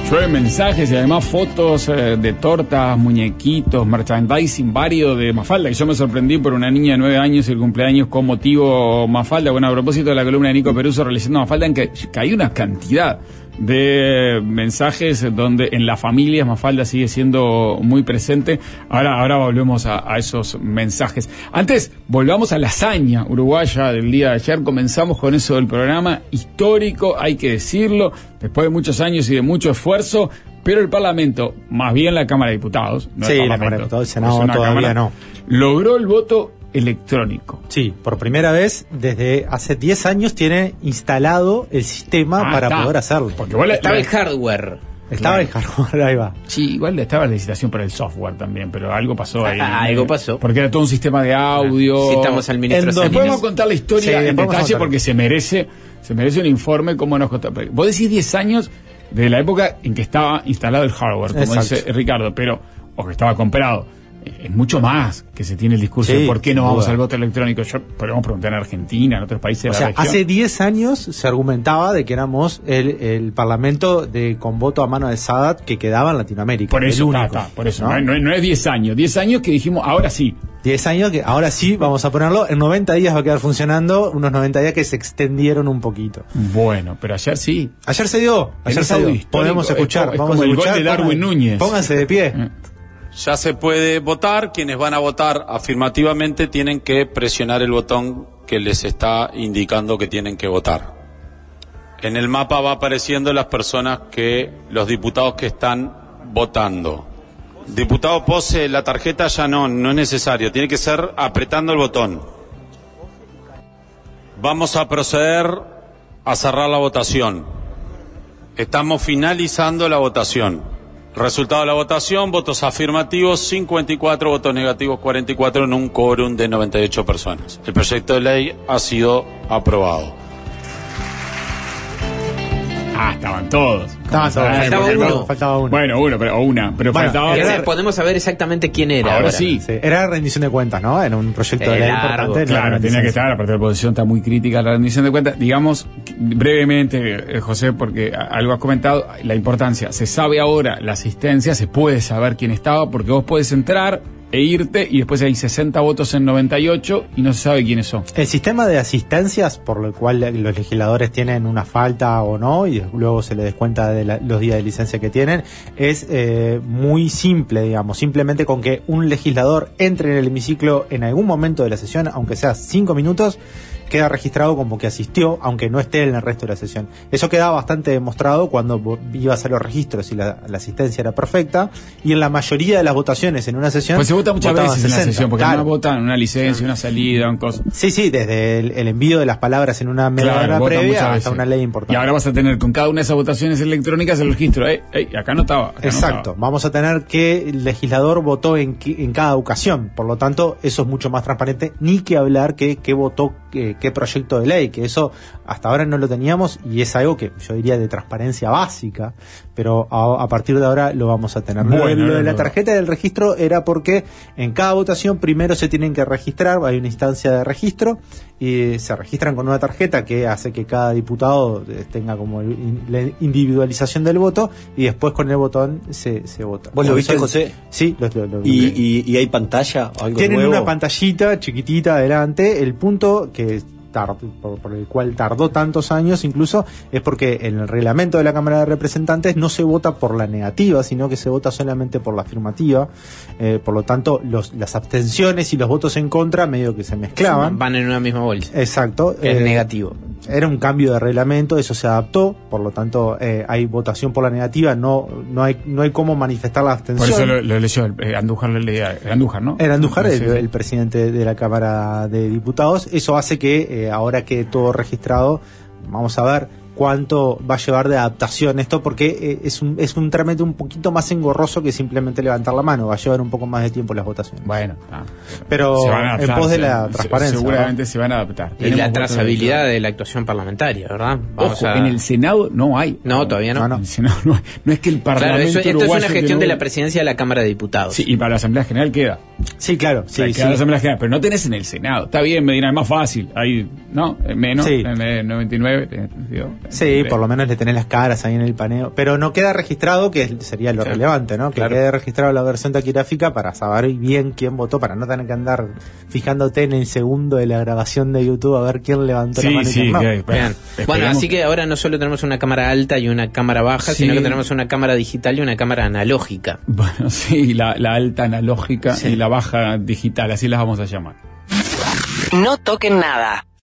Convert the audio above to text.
Llueve mensajes y además fotos de tortas, muñequitos, merchandising vario de Mafalda, que yo me sorprendí por una niña de 9 años y el cumpleaños con motivo Mafalda. Bueno, a propósito de la columna de Nico Peruso realizando Mafalda, en que hay una cantidad de mensajes donde en la familia Mafalda sigue siendo muy presente. Ahora volvemos a esos mensajes. Antes, volvamos a la hazaña uruguaya del día de ayer. Comenzamos con eso del programa histórico, hay que decirlo, después de muchos años y de mucho esfuerzo, pero el Parlamento, más bien la Cámara de Diputados, no sí, el la Cámara de Diputados, el Senado todavía cámara, no, logró el voto electrónico. Sí, por primera vez desde hace 10 años tiene instalado el sistema para poder hacerlo. Porque estaba el hardware. Estaba el hardware, ahí va. Sí, igual estaba la licitación para el software también, pero algo pasó ahí. Algo pasó. Porque era todo un sistema de audio. Citamos al ministro Después vamos a contar la historia en detalle porque se merece un informe como nos costó. Vos decís 10 años de la época en que estaba instalado el hardware, como dice Ricardo, pero o que estaba comprado. Es mucho más que se tiene el discurso de por qué no vamos al voto electrónico. Podemos preguntar en Argentina, en otros países de la región. Hace 10 años se argumentaba de que éramos el parlamento con voto a mano de Sadat que quedaba en Latinoamérica. Por eso, por eso. No es 10 años. 10 años que dijimos, ahora sí. 10 años que ahora sí vamos a ponerlo. En 90 días va a quedar funcionando. Unos 90 días que se extendieron un poquito. Bueno, pero ayer sí. Ayer se dio. Podemos escuchar. Vamos a escuchar. El gol de Darwin Núñez. Pónganse de pie. Ya se puede votar. Quienes van a votar afirmativamente tienen que presionar el botón que les está indicando que tienen que votar. En el mapa va apareciendo los diputados que están votando. Diputado Pose, la tarjeta ya no es necesario, tiene que ser apretando el botón. Vamos a proceder a cerrar la votación. Estamos finalizando la votación. Resultado de la votación, votos afirmativos 54, votos negativos 44 en un quórum de 98 personas. El proyecto de ley ha sido aprobado. Estaban todos. Faltaba uno. Bueno, pero faltaba. Podemos saber exactamente quién era. Ahora sí. Era rendición de cuentas, ¿no? Era un proyecto de ley importante. Claro, tenía que estar, aparte de la oposición está muy crítica la rendición de cuentas. Digamos brevemente, José, porque algo has comentado, la importancia. Se sabe ahora la asistencia, se puede saber quién estaba, porque vos podés entrar e irte y después hay 60 votos en 98 y no se sabe quiénes son. El sistema de asistencias por el cual los legisladores tienen una falta o no y luego se les descuenta de los días de licencia que tienen es muy simple, digamos, simplemente con que un legislador entre en el hemiciclo en algún momento de la sesión, aunque sea 5 minutos, queda registrado como que asistió, aunque no esté en el resto de la sesión. Eso queda bastante demostrado cuando ibas a los registros y la asistencia era perfecta, y en la mayoría de las votaciones en una sesión... Pues se vota muchas veces 60, en la sesión, porque no votan una licencia, una salida, una cosa. Sí, desde el envío de las palabras en una media hora previa hasta una ley importante. Y ahora vas a tener con cada una de esas votaciones electrónicas el registro. Acá no estaba. Exacto, vamos a tener que el legislador votó en cada ocasión, por lo tanto eso es mucho más transparente, ni que hablar que votó qué proyecto de ley, que eso hasta ahora no lo teníamos y es algo que yo diría de transparencia básica, pero a partir de ahora lo vamos a tener. Lo de la tarjeta del registro era porque en cada votación primero se tienen que registrar, hay una instancia de registro y se registran con una tarjeta que hace que cada diputado tenga como la individualización del voto y después con el botón se vota. ¿Vos lo viste, José? Sí, lo ¿Y hay pantalla? ¿Algo Tienen nuevo? una pantallita chiquitita adelante. El punto que por el cual tardó tantos años incluso es porque en el reglamento de la Cámara de Representantes no se vota por la negativa, sino que se vota solamente por la afirmativa, por lo tanto las abstenciones y los votos en contra medio que se mezclaban. Van en una misma bolsa. Exacto. Es negativo. Era un cambio de reglamento, eso se adaptó, por lo tanto hay votación por la negativa, no hay cómo manifestar la abstención. Por eso lo leyó Andújar, Andújar, ¿no? Era Andújar, el presidente de la Cámara de Diputados. Eso hace que ahora que todo registrado, vamos a ver cuánto va a llevar de adaptación esto, porque es un trámite un poquito más engorroso que simplemente levantar la mano, va a llevar un poco más de tiempo las votaciones. Bueno, pero en pos de la transparencia. Seguramente, ¿no? Se van a adaptar. Y la trazabilidad de la actuación parlamentaria, ¿verdad? En el Senado no hay. No, todavía no. En el Senado no es que el Parlamento esto es una gestión de la presidencia de la Cámara de Diputados. Sí, y para la Asamblea General queda. Sí, claro, O sea, sí, que a la sí. Asamblea General, pero no tenés en el Senado. Está bien, Medina, es más fácil. Ahí, ¿no? Menos, Sí. en el 99. Sí, por lo menos le tenés las caras ahí en el paneo. Pero no queda registrado, que sería lo relevante, ¿no? Que claro. quede registrado la versión taquigráfica para saber bien quién votó, para no tener que andar fijándote en el segundo de la grabación de YouTube a ver quién levantó la Sí, mano y sí. quién no. que- Bien. Bueno, esperemos. así que ahora no solo tenemos una cámara alta y una cámara baja, Sí. sino que tenemos una cámara digital y una cámara analógica. Bueno, sí, la alta analógica Sí. y la baja digital, así las vamos a llamar. No toquen nada.